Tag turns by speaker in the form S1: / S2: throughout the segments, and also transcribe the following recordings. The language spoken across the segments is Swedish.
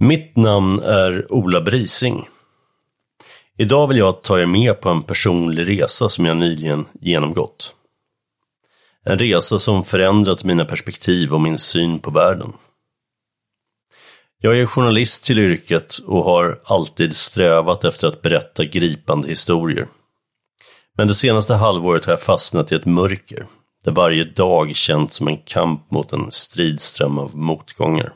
S1: Mitt namn är Ola Brising. Idag vill jag ta er med på en personlig resa som jag nyligen genomgått. En resa som förändrat mina perspektiv och min syn på världen. Jag är journalist till yrket och har alltid strävat efter att berätta gripande historier. Men det senaste halvåret har jag fastnat i ett mörker, där varje dag känts som en kamp mot en stridström av motgångar.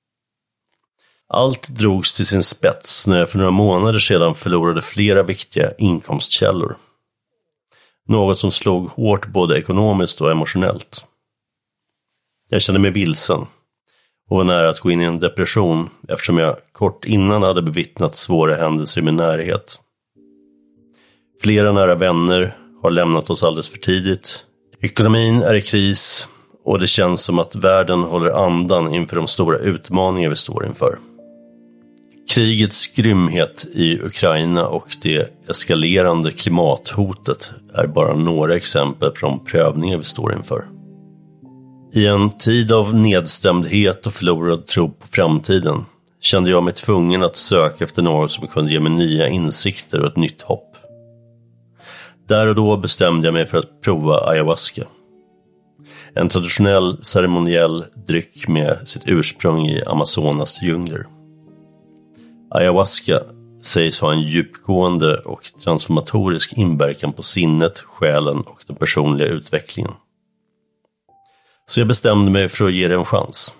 S1: Allt drogs till sin spets när jag för några månader sedan förlorade flera viktiga inkomstkällor. Något som slog hårt både ekonomiskt och emotionellt. Jag kände mig vilsen och var nära att gå in i en depression eftersom jag kort innan hade bevittnat svåra händelser i min närhet. Flera nära vänner har lämnat oss alldeles för tidigt. Ekonomin är i kris och det känns som att världen håller andan inför de stora utmaningar vi står inför. Krigets grymhet i Ukraina och det eskalerande klimathotet är bara några exempel på de prövningar vi står inför. I en tid av nedstämdhet och förlorad tro på framtiden kände jag mig tvungen att söka efter något som kunde ge mig nya insikter och ett nytt hopp. Där och då bestämde jag mig för att prova ayahuasca. En traditionell ceremoniell dryck med sitt ursprung i Amazonas djungler. Ayahuasca sägs ha en djupgående och transformatorisk inverkan på sinnet, själen och den personliga utvecklingen. Så jag bestämde mig för att ge det en chans.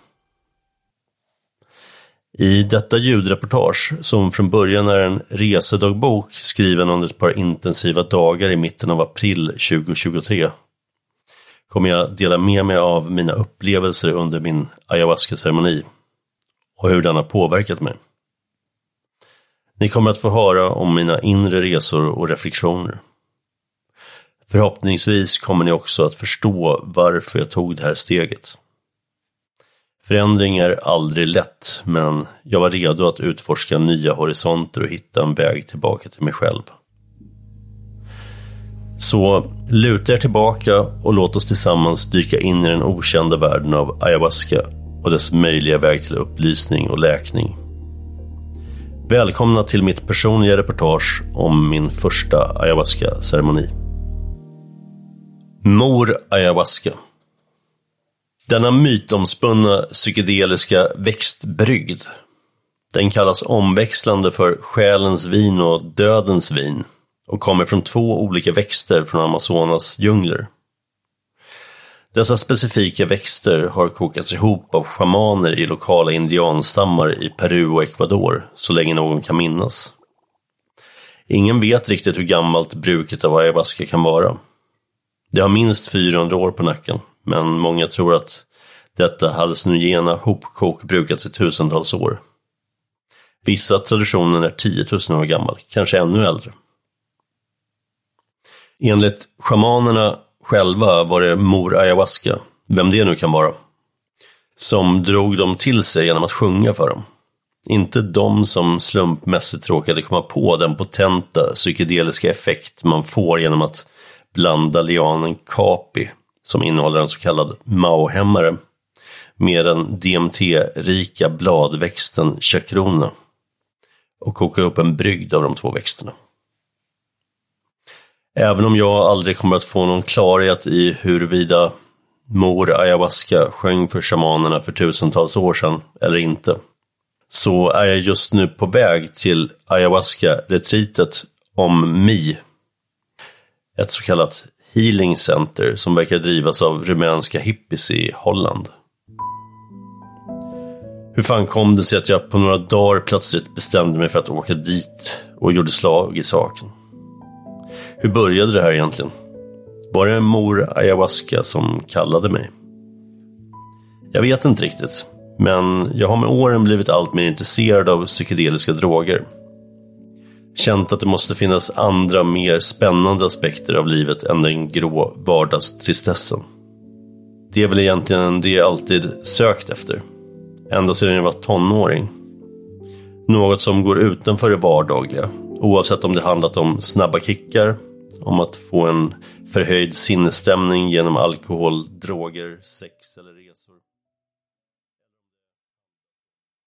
S1: I detta ljudreportage, som från början är en resedagbok skriven under ett par intensiva dagar i mitten av april 2023, kommer jag dela med mig av mina upplevelser under min ayahuasca-ceremoni och hur den har påverkat mig. Ni kommer att få höra om mina inre resor och reflektioner. Förhoppningsvis kommer ni också att förstå varför jag tog det här steget. Förändring är aldrig lätt, men jag var redo att utforska nya horisonter och hitta en väg tillbaka till mig själv. Så luta er tillbaka och låt oss tillsammans dyka in i den okända världen av ayahuasca och dess möjliga väg till upplysning och läkning. Välkomna till mitt personliga reportage om min första ayahuasca-ceremoni. Mor ayahuasca. Denna mytomspunna psykedeliska växtbrygd. Den kallas omväxlande för själens vin och dödens vin och kommer från 2 olika växter från Amazonas djungler. Dessa specifika växter har kokats ihop av shamaner i lokala indianstammar i Peru och Ecuador så länge någon kan minnas. Ingen vet riktigt hur gammalt bruket av ayahuasca kan vara. Det har minst 400 år på nacken, men många tror att detta hallucinogena hopkok brukats i tusentals år. Vissa traditioner är 10 000 år gammal, kanske ännu äldre. Enligt shamanerna själva var det mor ayahuasca, vem det nu kan vara, som drog dem till sig genom att sjunga för dem. Inte de som slumpmässigt råkade komma på den potenta psykedeliska effekt man får genom att blanda lianen kapi, som innehåller en så kallad mauhämmare, med den DMT-rika bladväxten chacrona och koka upp en brygd av de 2 växterna. Även om jag aldrig kommer att få någon klarhet i huruvida mor ayahuasca sjöng för shamanerna för tusentals år sedan eller inte, så är jag just nu på väg till ayahuasca-retreatet om Mi, ett så kallat healing center som verkar drivas av rumänska hippies i Holland. Hur fan kom det sig att jag på några dagar plötsligt bestämde mig för att åka dit och gjorde slag i saken? Hur började det här egentligen? Var det en mor ayahuasca som kallade mig? Jag vet inte riktigt, men jag har med åren blivit allt mer intresserad av psykedeliska droger. Känt att det måste finnas andra, mer spännande aspekter av livet än den grå vardagstristessen. Det är väl egentligen det jag alltid sökt efter. Ända sedan jag var tonåring. Något som går utanför det vardagliga. Oavsett om det handlat om snabba kickar, om att få en förhöjd sinnesstämning genom alkohol, droger, sex eller resor.